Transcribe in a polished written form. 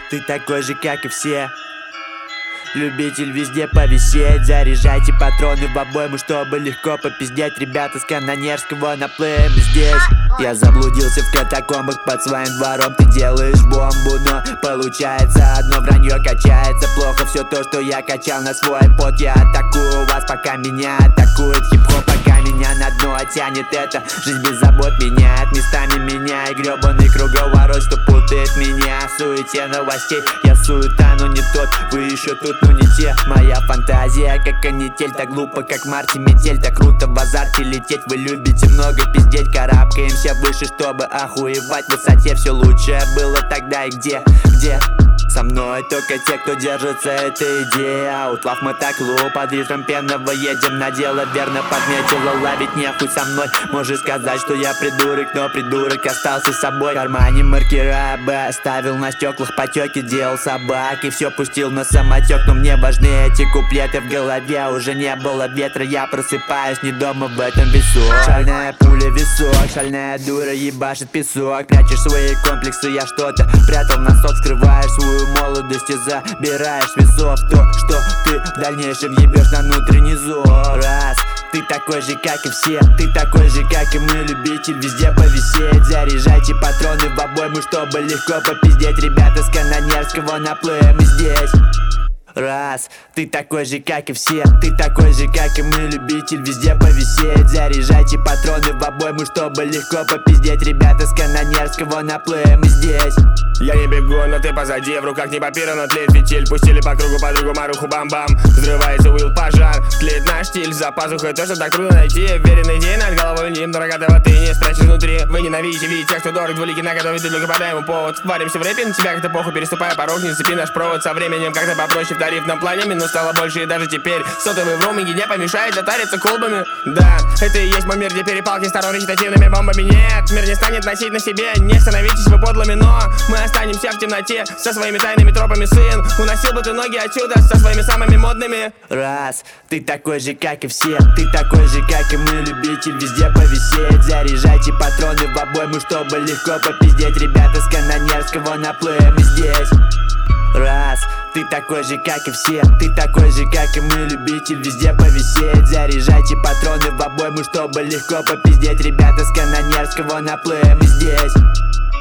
Ты такой же, как и все. Любитель везде повисеть. Заряжайте патроны в обойму, чтобы легко попиздеть. Ребята с Канонерского на плеем здесь. Я заблудился в катакомбах под своим двором. Ты делаешь бомбу, но получается одно вранье качается. Плохо все то, что я качал на свой пот. Я атакую вас, пока меня атакует хип-хоп. Пока меня на дно тянет это. Жизнь без забот меняет местами меня. И гребаный круговорот, что путает меня в суете новостей. Я суета, но не тот, вы еще тут, но не те. Моя фантазия, как канитель, так глупо, как Марти Метель. Так круто в азарте лететь. Вы любите много пиздеть, карабкаемся выше, чтобы охуевать в высоте. Все лучшее было тогда и где? Со мной только те, кто держится этой идеи. Аутлав мотоклуб, под рифом пенного едем на дело. Верно подметила, ловить нехуй со мной. Можешь сказать, что я придурок, но придурок остался с собой. В кармане маркера Б, ставил на стеклах потеки, делал собак и все пустил на самотек. Но мне важны эти куплеты в голове. Уже не было ветра, я просыпаюсь не дома в этом весу. Шальная пуля в висок, шальная дура ебашит песок. Прячешь свои комплексы, я что-то прятал на сот. Скрываешь свою молодость и забираешь с весов то, что ты в дальнейшем ебешь на внутренний зор. Раз, ты такой же, как и все. Ты такой же, как и мы, любитель везде повисеть. Заряжайте патроны в обойму, чтобы легко попиздеть. Ребята с Канонерского на плеем здесь. Раз, ты такой же, как и все. Ты такой же, как и мы, любитель везде повисеть. Заряжайте патроны в обойму, чтобы легко попиздеть. Ребята с Канонерского на плеем здесь. Я не бегу, но ты позади, в руках не папира, но тлеет фитиль. Пустили по кругу подругу Маруху бам-бам. Взрывается Уилл пожар, тлеет наш стиль. За пазухой то, что так трудно найти. Верен идей над головой ним, но рогатого ты не спрячешь внутри. Вы ненавидите видеть тех, кто дорог, двулики на готове, ты только подай ему повод. Варимся в рэпе, на тебя как-то похуй, переступая порог. Не цепи наш провод, со временем как-то попроще. В тарифном плане минус стало больше, и даже теперь сотовый в роуминге не помешает затариться колбами. Да, это и есть мой мир, где перепалки сторон речитативными бомбами. Нет, мир не станет носить на себе. Не становитесь вы подлыми, но мы останемся в темноте со своими тайными тропами, сын. Уносил бы ты ноги отсюда со своими самыми модными. Раз, ты такой же, как и все. Ты такой же, как и мы, любитель везде повисеть. Заряжайте патроны в обойму, чтобы легко попиздеть. Ребята с Канонерского на плеем здесь. Раз, ты такой же, как и все. Ты такой же, как и мы, любитель везде повисеть. Заряжайте патроны в обойму, чтобы легко попиздеть. Ребята с Канонерского на плеем здесь.